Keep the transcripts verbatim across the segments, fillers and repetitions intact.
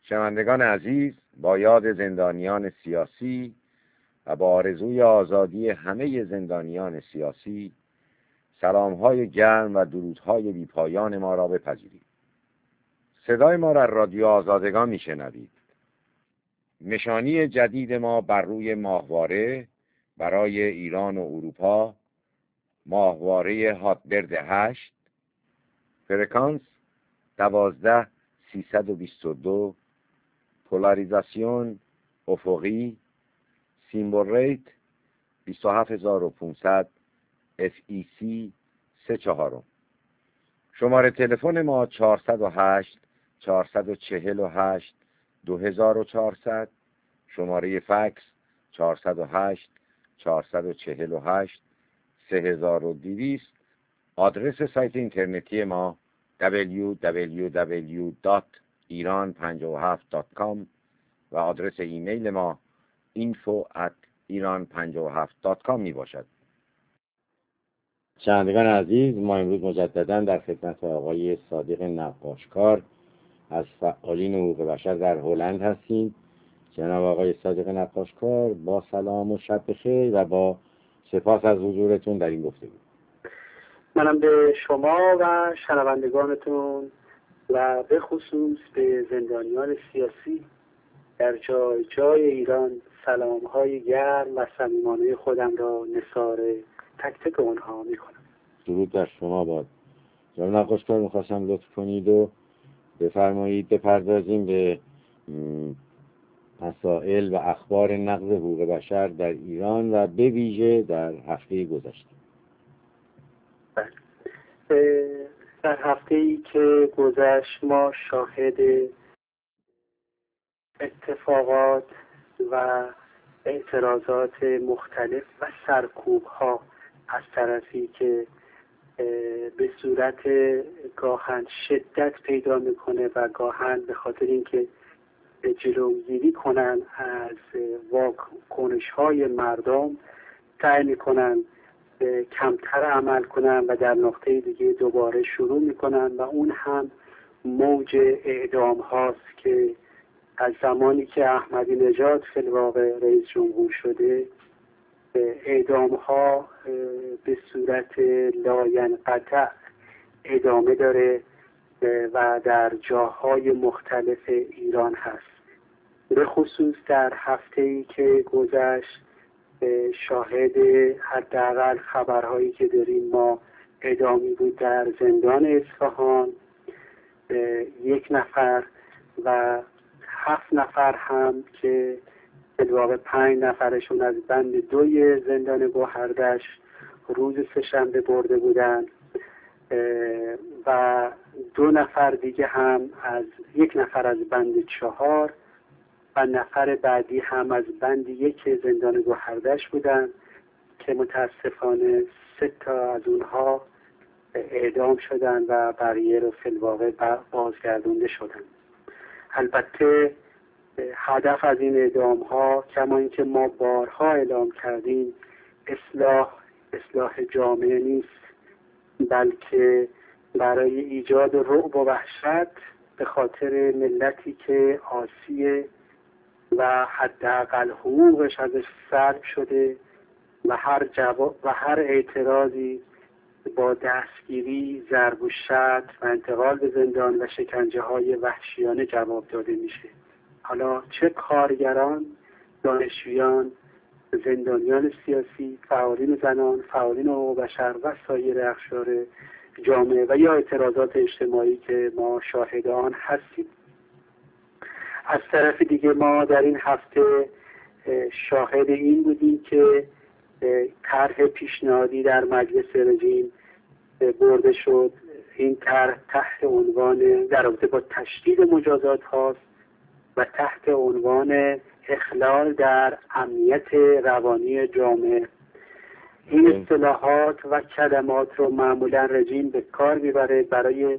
شنوندگان عزیز، با یاد زندانیان سیاسی و با آرزوی آزادی همه زندانیان سیاسی، سلام‌های گرم و درودهای بی‌پایان ما را بپذیرید. صدای ما را رادیو آزادگان میشنوید. نشانی جدید ما بر روی ماهواره برای ایران و اروپا، ماهواره هاتبرد هشت، فرکانس دوازده سیصد و بیست و دو، پولاریزاسیون افقی، سیمبل ریت بیست و هفت هزار و پانصد، اف ای سی سه چهارم. شماره تلفن ما چهارصد و هشت چهارصد و چهل و هشت دو هزار و چهارصد، شماره فکس چهارصد و هشت چهارصد و چهل و هشت سه هزار و دویست. آدرس سایت اینترنتی ما دبلیو دبلیو دبلیو دات ایران پنجاه و هفت دات کام و آدرس ایمیل ما اینفو ات ایران پنجاه و هفت دات کام می باشد. شنوندگان عزیز، ما امروز مجددا در خدمت آقای صادق نقاشکار از فعالین حقوق بشر در هلند هستیم. جناب آقای صادق نقاشکار، با سلام و شب بخیر و با سپاس از حضورتون در این گفتگو. منم به شما و شنوندگانتون و به خصوص به زندانیان سیاسی در جای جای ایران سلام‌های گرم و صمیمانه خودم را نثار تک تک اونها میکنم. درود بر شما باد. جناب نقاشکار، میخواستم لطف کنید و بفرمایید بپردازیم به مسائل و اخبار نقض حقوق بشر در ایران و به ویژه در هفته گذشته. در هفته‌ای که گذشت ما شاهد اتفاقات و اعتراضات مختلف و سرکوب‌ها از طرفی که به صورت گاهن شدت پیدا میکنه و گاهن به خاطر اینکه جلوگیری کنن از واکنش‌های مردم سعی میکنن کمتر عمل کنن و در نقطه دیگه دوباره شروع میکنن و اون هم موج اعدام هاست که از زمانی که احمدی نژاد فی الواقع رئیس جمهور شده اعدام ها به صورت لاینقطع ادامه داره و در جاهای مختلف ایران هست. به خصوص در هفته‌ای که گذشت شاهد حداقل خبرهایی که داریم ما اعدامی بود در زندان اصفهان یک نفر و هفت نفر هم که بالواقع پنج نفرشون از بند دوی زندان گوهردش روز سه‌شنبه برده بودن و دو نفر دیگه هم از یک نفر از بند چهار و نفر بعدی هم از بند یک زندان گوهردش بودن که متاسفانه سه تا از اونها اعدام شدن و بقیه رو فی الواقع بازگردونده شدن. البته هدف از این اعدام ها کما اینکه ما بارها اعلام کردیم اصلاح اصلاح جامعه نیست، بلکه برای ایجاد رعب و وحشت به خاطر ملتی که عاصیه و حداقل حقوقش ازش سلب شده و هر جواب و هر اعتراضی با دستگیری، ضرب و شتم و انتقال به زندان و شکنجه های وحشیانه جواب داده میشه. حالا چه کارگران، دانشجویان، زندانیان سیاسی، فعالین زنان، فعالین حقوق بشر و سایر اقشار جامعه و یا اعتراضات اجتماعی که ما شاهد آن هستیم. از طرف دیگه ما در این هفته شاهد این بودیم که طرح پیشنهادی در مجلس رژیم برده شد. این طرح تحت عنوان در رابطه با تشدید مجازات هاست و تحت عنوان اخلال در امنیت روانی جامعه. این اصطلاحات و کلمات رو معمولا رژیم به کار میبره برای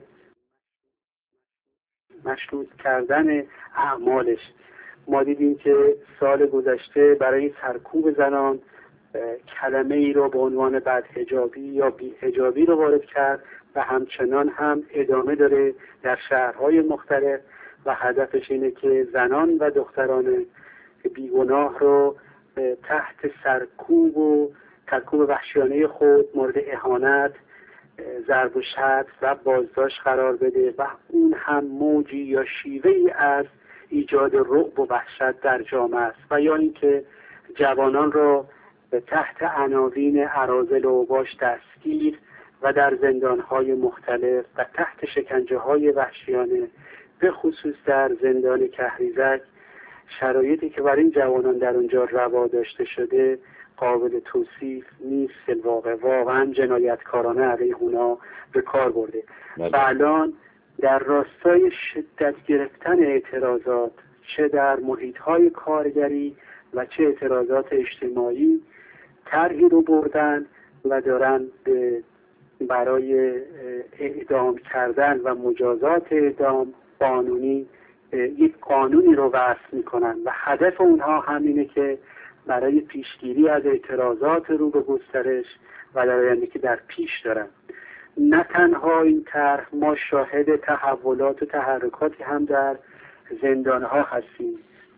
مشروط کردن اعمالش. ما دیدیم که سال گذشته برای سرکوب زنان کلمه ای رو به عنوان بدحجابی یا بی‌حجابی رو وارد کرد و همچنان هم ادامه داره در شهرهای مختلف و هدفش اینه که زنان و دختران بیگناه رو تحت سرکوب و سرکوب وحشیانه خود مورد اهانت، ضرب و شتم و بازداشت قرار بده و اون هم موجی یا شیوهی از ایجاد رعب و وحشت در جامعه است. و یا اینکه جوانان را به تحت عناوین اراذل و اوباش دستگیر و در زندانهای مختلف و تحت شکنجه های وحشیانه، به خصوص در زندان کهریزک، شرایطی که برای این جوانان در اونجا روا داشته شده قابل توصیف نیست. الواقع واقعا جنایتکارانه علیه اونا به کار برده. و الان در راستای شدت گرفتن اعتراضات، چه در محیط‌های کارگری و چه اعتراضات اجتماعی، طرحی رو بردن و دارن به برای اعدام کردن و مجازات اعدام قانونی یک قانونی رو وضع میکنن و هدف اونها همینه که برای پیشگیری از اعتراضات رو به گسترش و در آینده که در پیش دارن. نه تنها این طرح، ما شاهد تحولات و تحرکاتی هم در زندانها هستیم.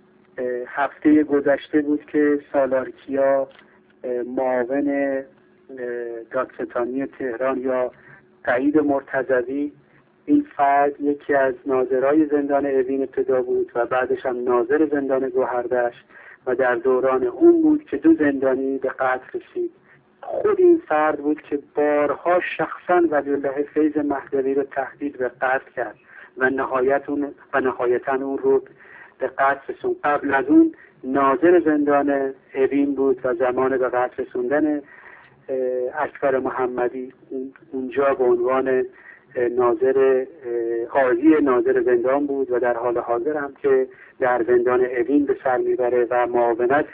هفته گذشته بود که سالارکیا، معاون دادستانی تهران یا سعید مرتضوی، این فرد یکی از ناظرای زندان اوین ابتدا بود و بعدش هم ناظر زندان گوهردشت و در دوران اون بود که دو زندانی به قتل رسید. خود این فرد بود که بارها شخصا ولیالله فیض مهدوی رو تهدید به قتل کرد و نهایت اون و نهایتا اون رو به قتل رسوند. قبل از اون ناظر زندان اوین بود و زمان به قتل رسوندن اکبر محمدی اونجا به عنوان ناظر قاضی ناظر زندان بود و در حال حاضر هم که در زندان اوین به سر میبره و معاونت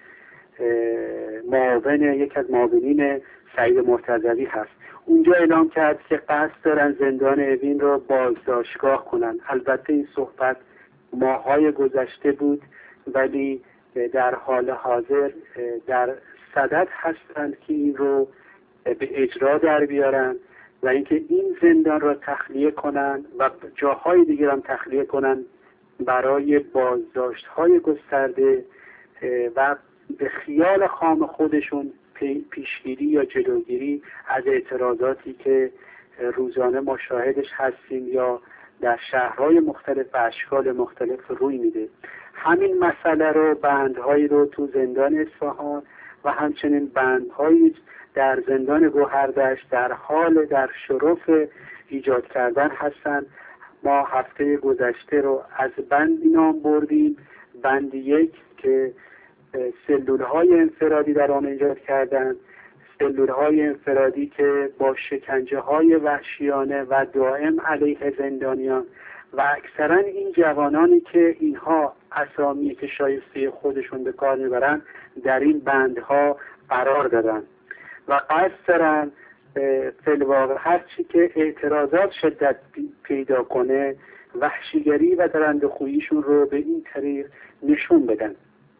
معاون یک از معاونین سعید مرتضوی هست. اونجا اعلام کرد که قصد دارن زندان اوین رو بازداشتگاه کنن. البته این صحبت ماهای گذشته بود، ولی در حال حاضر در صدد هستند که این رو به اجرا در بیارن و اینکه این زندان را تخلیه کنن و جاهای دیگر هم تخلیه کنن برای بازداشت‌های گسترده و به خیال خام خودشون پیشگیری یا جلوگیری از اعتراضاتی که روزانه ما شاهدش هستیم یا در شهرهای مختلف و اشکال مختلف روی میده. همین مسئله رو بندهایی رو تو زندان اصفهان و همچنین بندهایی در زندان گوهردشت در حال در شرف ایجاد کردن هستند. ما هفته گذشته رو از بندی نام بردیم، بند یک که سلولهای انفرادی در آن ایجاد کردن، سلولهای انفرادی که با شکنجه های وحشیانه و دائم علیه زندانیان و اکثرا این جوانانی که اینها اسامی که شایسته خودشون به کار میبرن در این بندها قرار دادن و قصد دارن فی الواقع هرچی که اعتراضات شدت پیدا کنه وحشیگری و درندخوییشون رو به این طریق نشون بدن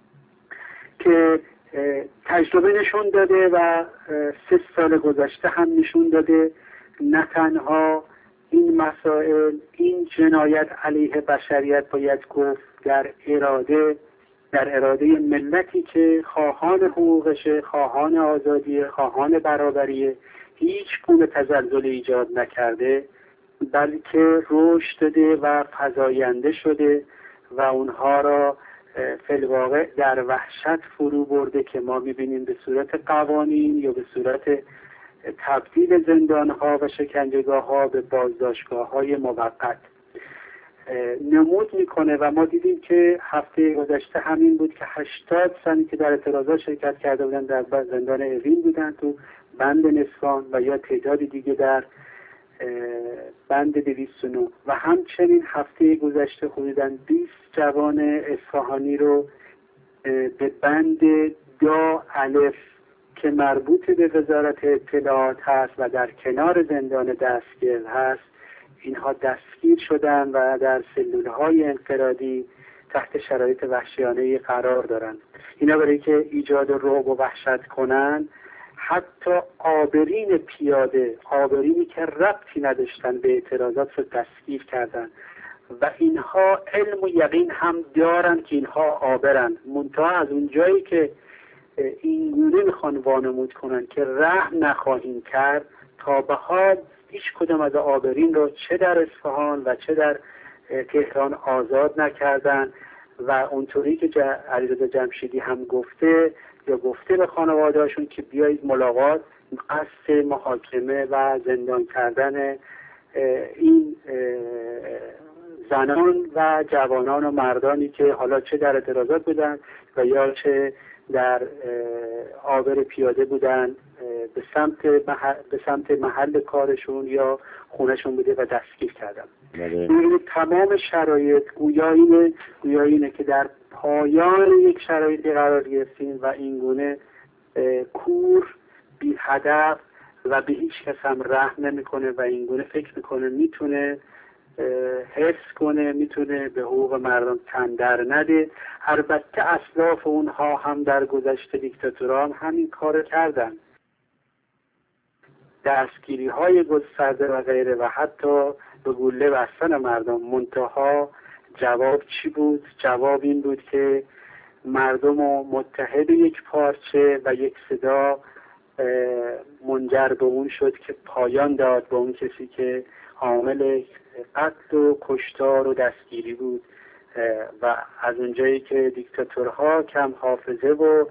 که تجربه نشون داده و سه سال گذشته هم نشون داده. نه تنها این مسائل، این جنایت علیه بشریت باید گفت در اراده در اراده ملتی که خواهان حقوقشه، خواهان آزادی، خواهان برابری، هیچ گونه تزلزل ایجاد نکرده، بلکه رشد داده و فزاینده شده و اونها را فی الواقع در وحشت فرو برده که ما میبینیم به صورت قوانین یا به صورت تبدیل زندانها و شکنجهگاه‌ها به بازداشتگاه‌های موقت نمود میکنه. و ما دیدیم که هفته گذشته همین بود که هشتاد زنی که در اعتراضات شرکت کرده بودن در زندان اوین بودن تو بند نسوان و یا تعدادی دیگه در بند دویست و نه و همچنین هفته گذشته حدوداً بیست جوان اصفهانی رو به بند دا الف که مربوط به وزارت اطلاعات هست و در کنار زندان دستگیر هست، اینها دستگیر شدن و در سلولهای انفرادی تحت شرایط وحشیانه قرار دارن. اینا برای که ایجاد رعب و وحشت کنن حتی آبرین پیاده، آبرینی که ربطی نداشتن به اعتراضات رو دستگیر کردن و اینها علم و یقین هم دارن که اینها عابرن، منتها از اونجایی که این گونه میخوان وانمود کنن که رحم نخواهیم کرد، تا به حال هیچ کدام از عابرین رو چه در اصفهان و چه در تهران آزاد نکردن و اونطوری که علیرضا جمشیدی هم گفته یا گفته به خانواده‌هاشون که بیایید ملاقات، قصد محاکمه و زندان کردن این زنان و جوانان و مردانی که حالا چه در اعتراضات بودن و یا چه در عابر پیاده بودن به سمت محل، به سمت محل کارشون یا خونهشون بوده و دستگیر کردن. این تمام شرایط گویا اینه گویا اینه که در پایان یک شرایطی قرار گرفتیم و این گونه کور، بی هدف و به هیچ کس هم رحم نمیکنه و این گونه فکر میکنه میتونه حفظ کنه، میتونه به حقوق مردم تن در نده. البته اسلاف اونها هم در گذشته دیکتاتورها هم همین کار کردن، دستگیری های گسترده و غیره و حتی به گوله بستن مردم. منتها جواب چی بود؟ جواب این بود که مردم رو متحد یک پارچه و یک صدا منجر به اون شد که پایان داد به اون کسی که حامل قتل و کشتار و دستگیری بود و از اونجایی که دیکتاتورها کم حافظه و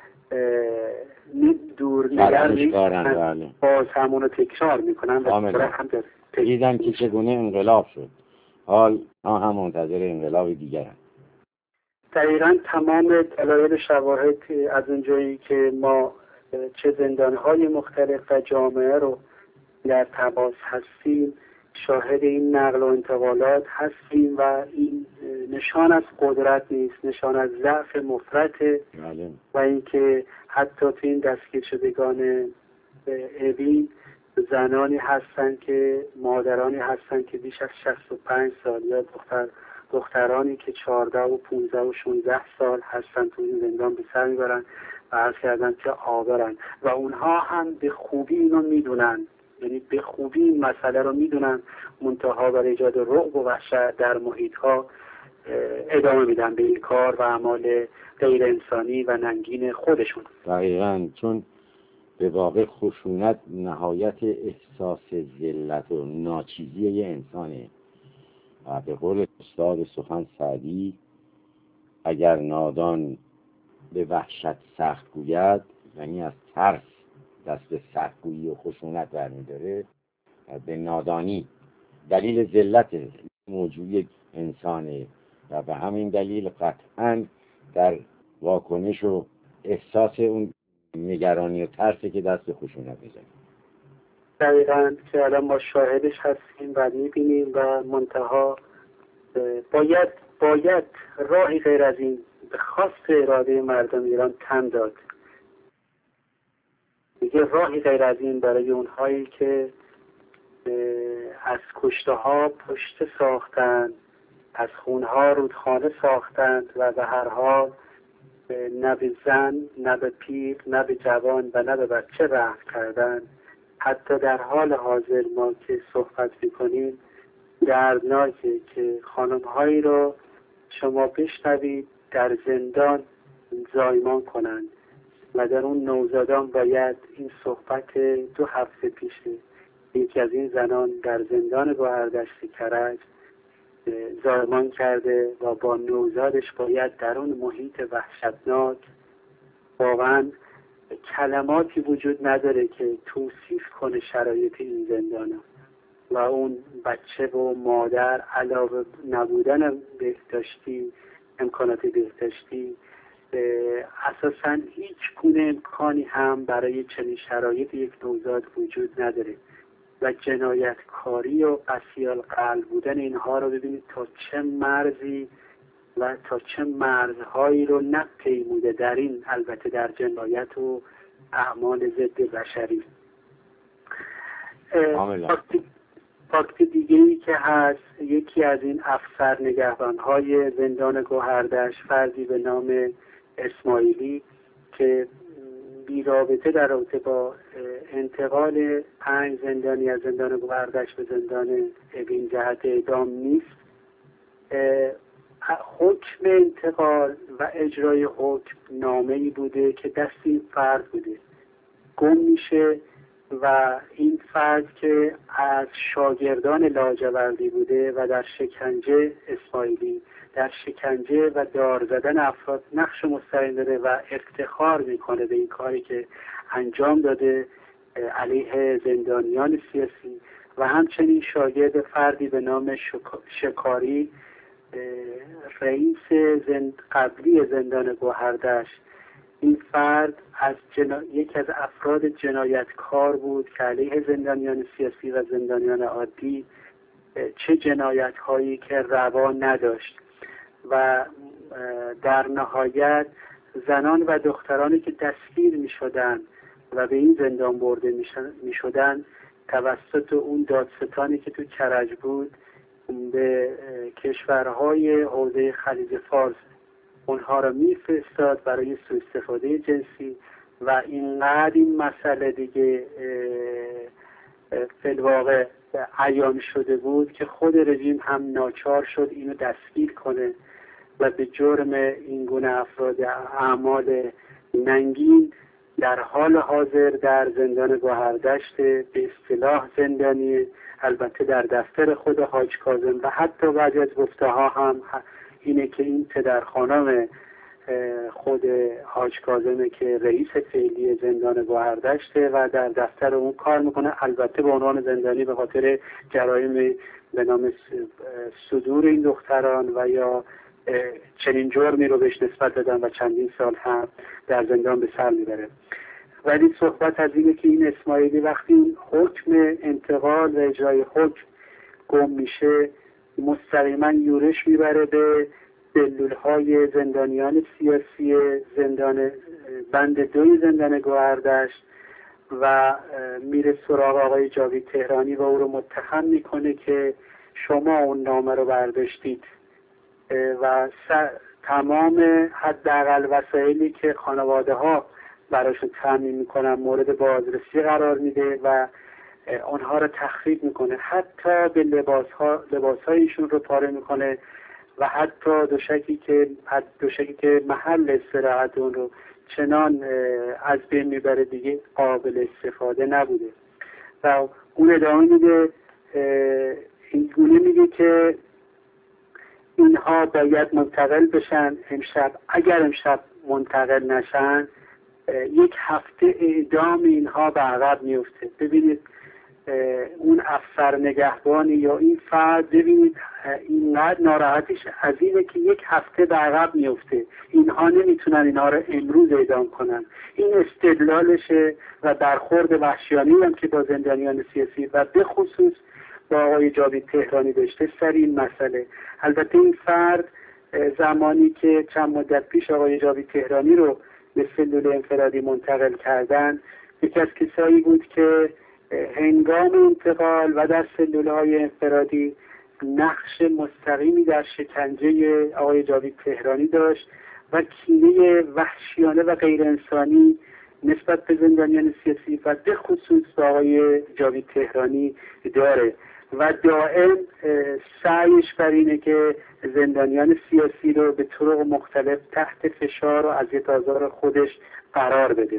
دور نگر نیستن، باز همون رو تکرار میکنن و هم دیدن که چگونه انقلاب شد، حال هم منتظر انقلاب دیگر هم. دقیقا تمام دلایل شواهد از اونجایی که ما چه زندانهای مختلف و جامعه رو در تماس هستیم، شاهد این نقل و انتقالات هستیم و این نشان از قدرت نیست، نشان از ضعف مفرطه و اینکه حتی تو این دستگیر شدگان اوین زنانی هستن که مادرانی هستن که بیش از شصت و پنج سال یا دختر دخترانی که چهارده و پونزده و شانزده سال هستن تو این زندان به سر میبرن و عرض کردن که عابرن و اونها هم به خوبی اینو میدونن، یعنی به خوبی این مسئله رو میدونن، منتها برای ایجاد رعب و وحشت در محیط ها ادامه میدن به این کار و اعمال غیر انسانی و ننگین خودشون. دقیقاً، چون به واقع خشونت نهایت احساس ذلت و ناچیزی یه انسانه و به قول استاد سخن سعدی، اگر نادان به وحشت سخت گوید، یعنی از ترس دست به سختگویی و خشونت برمی‌داره، به نادانی دلیل ذلت موجود انسانه و به همین دلیل قطعاً در واکنش و احساس اون نگرانی و ترسی که دست به خشونت میزنه. دقیقاً که الان ما شاهدش هستیم و میبینیم و منتها باید باید راهی غیر از این به خواست اراده مردم ایران تن داد. دیگه راهی غیر از این برای اونهایی که از کشته ها پشت ساختند، از خونها رودخانه ساختند و به هر حال نه به زن، نه به پیر، نه به جوان و نه به بچه رحم کردن. حتی در حال حاضر ما که صحبت میکنیم دردناکه که خانم‌هایی رو شما بشنوید در زندان زایمان کنند و در اون نوزادان باید این صحبت دو هفته پیشه یکی از این زنان در زندان گوهردشت کرج زایمان کرده و با نوزادش باید در اون محیط وحشتناک، واقعا کلماتی وجود نداره که توصیف کنه شرایط این زندان و اون بچه و مادر علاوه نبودن بهداشتی، امکانات بهداشتی، اساساً هیچ گونه امکانی هم برای چنین شرایط یک نوزاد وجود نداره و جنایتکاری و قسی القلب بودن اینها رو ببینید تا چه مرزی و تا چه مرزهایی رو نپیموده در این، البته در جنایت و اعمال ضد بشری. فاکت دیگه ای که هست، یکی از این افسر نگهبانهای زندان گوهردشت، فردی به نام اسماعیلی که بی رابطه در رابطه با انتقال پنج زندانی از زندان گوهردشت به زندان اوین جهت اعدام نیست، حکم انتقال و اجرای حکم نامه‌ای بوده که دست این فرد بوده، گم میشه و این فرد که از شاگردان لاجوردی بوده و در شکنجه اسماعیلی در شکنجه و دار زدن افراد نقش مستقیم داره و افتخار میکنه به این کاری که انجام داده علیه زندانیان سیاسی، و همچنین شاگرد فردی به نام شکاری رئیس زند... قبلی زندان گوهردشت. این فرد از جنا... یکی از افراد جنایتکار بود که علیه زندانیان سیاسی و زندانیان عادی چه جنایت هایی که روا نداشت و در نهایت زنان و دخترانی که دستگیر می شدن و به این زندان برده می شدن توسط اون دادستانی که تو کرج بود به کشورهای حوزه خلیج فارس اونها را میفرستاد برای سوء استفاده جنسی و اینقدر این مسئله دیگه فی الواقع عیان شده بود که خود رژیم هم ناچار شد اینو دستگیر کنه و به جرم این گونه افراد اعمال ننگین در حال حاضر در زندان گوهردشت به اصطلاح زندانی، البته در دفتر خود حاج کاظم و حتی بعضی از گفته ها هم اینه که این پدرخوانم خود حاج کاظمه که رئیس فعلی زندان گوهردشته و در دفتر اون کار میکنه، البته به عنوان زندانی به خاطر جرایم به نام صدور این دختران و یا چنین جرمی رو بهش نسبت دادن و چندین سال هم در زندان به سر میبره. ولی صحبت از اینه که این اسماعیلی وقتی حکم انتقال و اجرای حکم گم میشه مستقیما یورش میبره به سلولهای زندانیان سیاسی زندان بند دوی زندان گوهردشت و میره سراغ آقای جاوید تهرانی و او رو متهم میکنه که شما اون نامه رو برداشتید و تمام حداقل وسایلی که خانواده ها براشون تامین میکنن مورد بازرسی قرار میده و اونها رو تخریب میکنه، حتی به لباس ها لباس هایشون رو پاره میکنه و حتی دوشکی که دوشکی که محل استراحت اون رو چنان از بین میبره دیگه قابل استفاده نبوده. و اون ادامه میده، این گونه میگه که اینها باید منتقل بشن امشب، اگر امشب منتقل نشن یک هفته اعدام اینها به عقب میفته. ببینید اون افسر نگهبانی یا این فرد، ببینید اینقدر ناراحتیش از اینه که یک هفته به عقب میفته، اینها نمیتونن اینها رو امروز اعدام کنن. این استدلالشه و برخورد وحشیانه هم که با زندانیان سیاسی و به خصوص با آقای جاوید تهرانی داشته سر این مسئله. البته این فرد زمانی که چند مدت پیش آقای جاوید تهرانی رو به سلول انفرادی منتقل کردن، یکی از کسایی بود که هنگام انتقال و در سلولهای انفرادی نقش مستقیمی در شکنجه آقای جاوید تهرانی داشت و کینه وحشیانه و غیر انسانی نسبت به زندانیان سیاسی و به خصوص به آقای جاوید تهرانی داره و دائم سعیش بر اینه که زندانیان سیاسی رو به طرق مختلف تحت فشار و اذیت آزار خودش قرار بده.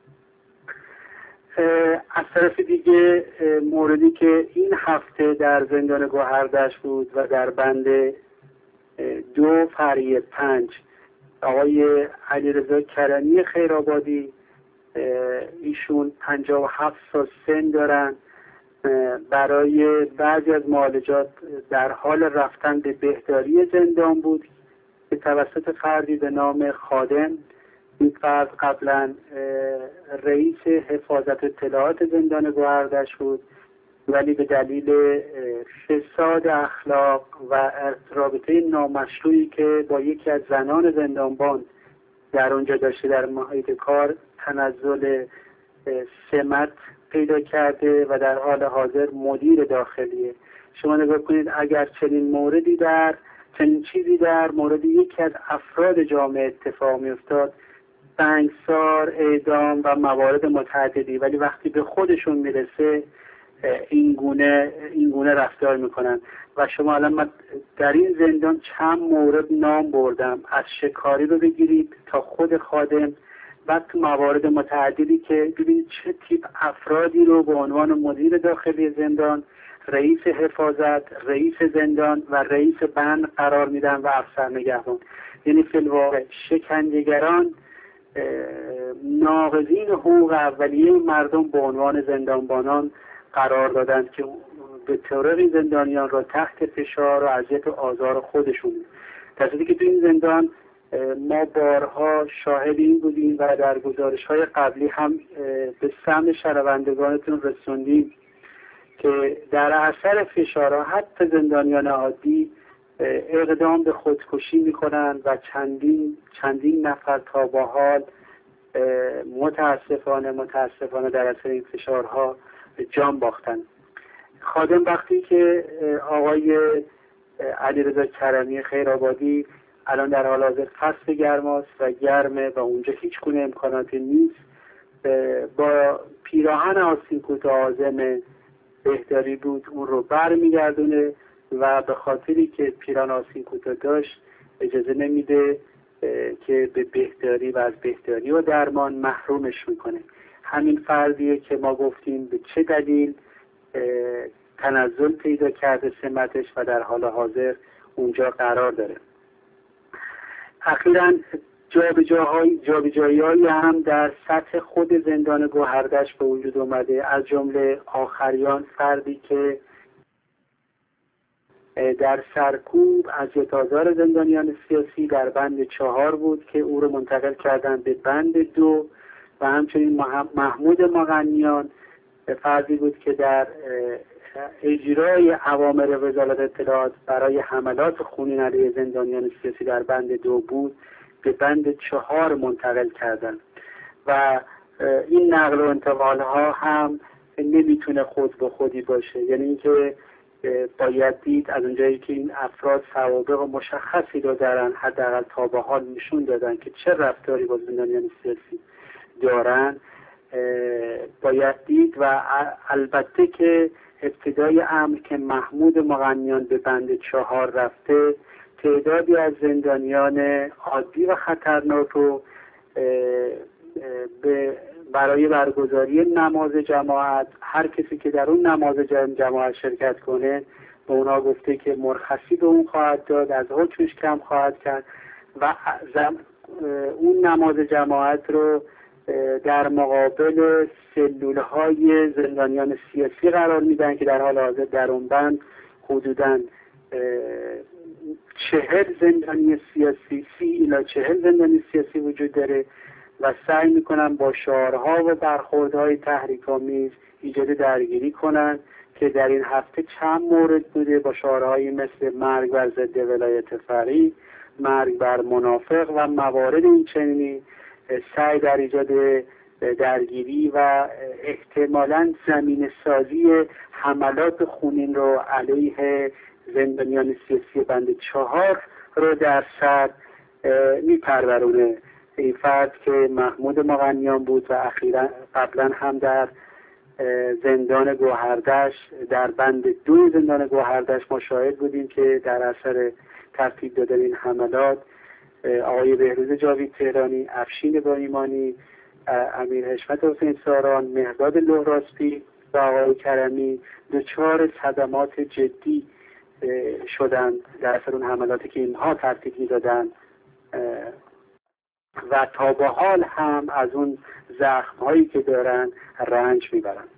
از طرف دیگه موردی که این هفته در زندان گوهردشت بود و در بند دو فریه پنج آقای علیرضا کرمی خیرآبادی، ایشون پنجاه و هفت سال سن دارن، برای بعضی از معالجات در حال رفتن به بهداری زندان بود که توسط فردی به نام خادم. این فرد قبلا رئیس حفاظت اطلاعات زندان گوهردشت بود ولی به دلیل فساد اخلاق و رابطه نامشروعی که با یکی از زنان زندانبان در اونجا داشته در محیط کار تنزل سمت پیدا کرده و در حال حاضر مدیر داخلیه. شما نگاه کنید اگر چنین موردی در چنین چیزی در مورد یکی از افراد جامعه اتفاق می افتاد، سنگسار، اعدام و موارد متعددی، ولی وقتی به خودشون میرسه این گونه این گونه رفتار میکنن. و شما الان من در این زندان چند مورد نام بردم، از شکاری رو بگیرید تا خود خادم و تو موارد متعددی که ببینید چه تیپ افرادی رو به عنوان مدیر داخلی زندان، رئیس حفاظت، رئیس زندان و رئیس بند قرار میدن و افسر نگهبان. یعنی فی الواقع شکنجهگران ناقضین حقوق اولیه مردم به عنوان زندانبانان قرار دادند که به طرق زندانیان را تحت فشار و اذیت و آزار خودشون. در صورتی که تو این زندان ما بارها شاهد این بودیم و در گزارش‌های قبلی هم به سمع شنوندگانتون رسوندیم که در اثر فشارها حتی زندانیان عادی اقدام به خودکشی میکنند و چندین چندین نفر تا به حال متاسفانه متاسفانه در اثر این فشارها جان باختند. خادم وقتی که آقای علیرضا کرمی خیرآبادی الان در حال حاضر فصل گرماست و گرمه و اونجا هیچ گونه امکاناتی نیست، با پیراهن آستین کوتاه عازم بهداری بود اون رو برمیگردونه و به خاطری که پیراهن آستین کوتاه داشت اجازه نمیده که به بهداری و از بهداری و درمان محرومش میکنه. همین فردیه که ما گفتیم به چه دلیل تنزل پیدا کرده سمتش و در حال حاضر اونجا قرار داره. اخیراً جابجاهای جابجایی‌هایی هم در سطح خود زندان گوهردشت به وجود اومده، از جمله آخریان فردی که در سرکوب اذیت آزار زندانیان سیاسی در بند چهار بود که او رو منتقل کردن به بند دو و همچنین محمود مغنیان فردی بود که در اجرای اوامر وزارت اطلاعات برای حملات خونین علیه زندانیان سیاسی در بند دو بود به بند چهار منتقل کردن و این نقل و انتقال ها هم نمیتونه خود به خودی باشه. یعنی اینکه باید دید از اونجایی که این افراد سوابق مشخصی رو دارن، حداقل تا به حال نشون دادن که چه رفتاری با زندانیان سیاسی دارن، باید دید و البته که ابتدای امر که محمود مغنیان به بند چهار رفته، تعدادی از زندانیان عادی و خطرناک رو به برای برگزاری نماز جماعت، هر کسی که در اون نماز جماعت شرکت کنه به اونا گفته که مرخصی به اون خواهد داد، از حکمش کم خواهد کرد و اون نماز جماعت رو در مقابل سلول های زندانیان سیاسی قرار میدن که در حال حاضر در اون بند حدوداً چهل زندانی سیاسی سی الی چهل زندانی سیاسی وجود داره و سعی میکنن با شعارها و برخوردهای تحریک‌آمیز ایجاد درگیری کنن که در این هفته چند مورد بوده با شعارهایی مثل مرگ بر ضد ولایت فقیه، مرگ بر منافق و موارد این چنینی سعی در ایجاد درگیری و احتمالاً زمین سازی حملات خونین رو علیه زندانیان سیاسی بند چهار رو در سر میپرورونه. این فرد که محمود مغنیان بود و اخیراً قبلا هم در زندان گوهردشت در بند دو زندان گوهردشت مشاهد بودیم که در اثر ترتیب دادن این حملات آقای بهروز جاوید تهرانی، افشین باایمانی، امیر حشمت حسین ساران، مهرداد لهراسپی و آقای کرمی دچار صدمات جدی شدن در اثر اون حملاتی که اینها ترتیب میدادن و تا به حال هم از اون زخم‌هایی که دارن رنج میبرن.